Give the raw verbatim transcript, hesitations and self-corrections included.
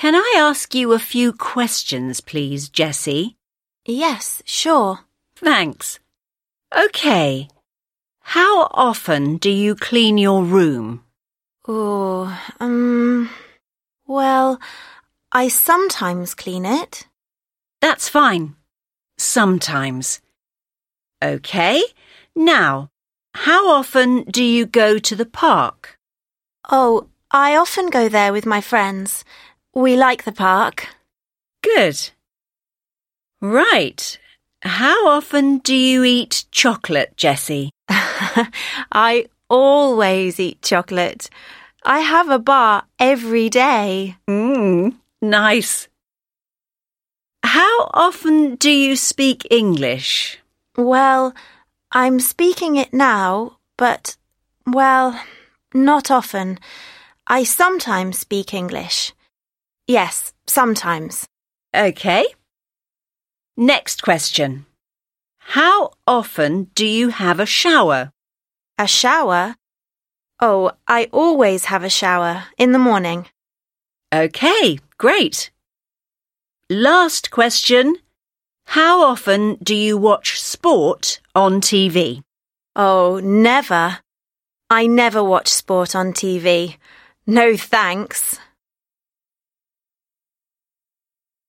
Can I ask you a few questions, please, Jessie? Yes, sure. Thanks. OK. How often do you clean your room? Oh, um, well, I sometimes clean it. That's fine. Sometimes. OK. Now, how often do you go to the park? Oh, I often go there with my friends. We like the park. Good. Right. How often do you eat chocolate, Jessie? I always eat chocolate. I have a bar every day. Mmm, nice. How often do you speak English? Well, I'm speaking it now, but, well, not often. I sometimes speak English. Yes, sometimes. OK. Next question. How often do you have a shower? A shower? Oh, I always have a shower in the morning. OK, great. Last question. How often do you watch sport on T V? Oh, never. I never watch sport on T V. No thanks.